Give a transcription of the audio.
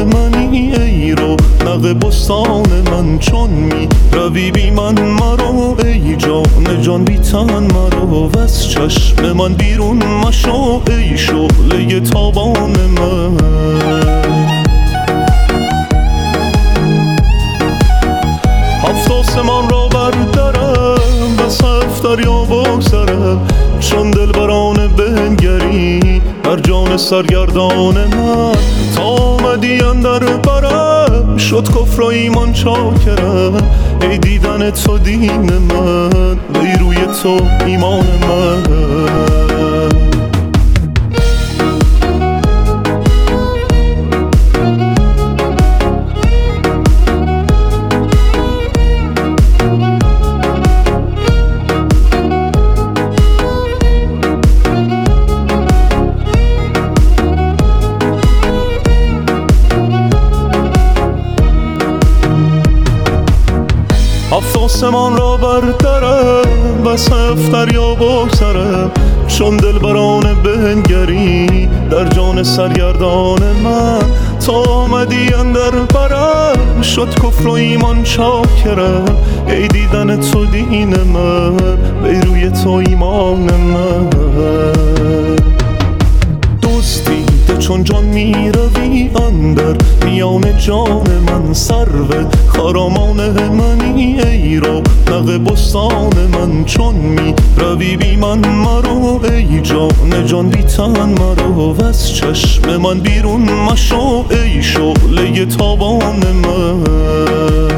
منی ای رو نغ بستان من، چون می روی بی من مرا ای جان جان بی تن مرا، و از چشم من بیرون مشو ای شعله تابان من. هفت آسمان را بردارم و صف دریا بگذرم، چون دلبرانه بنگری بر جان سرگردان من. تا آمدی اندر برم شد کفر و ایمان چاکرم، ای دیدن تو دین من، ای روی تو ایمان من. هفت آسمان را بردارم و صف دریا بگذرم، چون دلبرانه بنگری در جان سرگردان من. تا آمدی اندر برم شد کفر و ایمان چاکرم، ای دیدن تو دین من، ای روی تو ایمان من. دزدیده چون جان می روی اندر میان جان من، سرو خرامان منی ای رو نغ بستان من، چون می روی بی من مرو ای جان جان بی تن مرا، و از چشم من بیرون مشو ای شعله تابان من.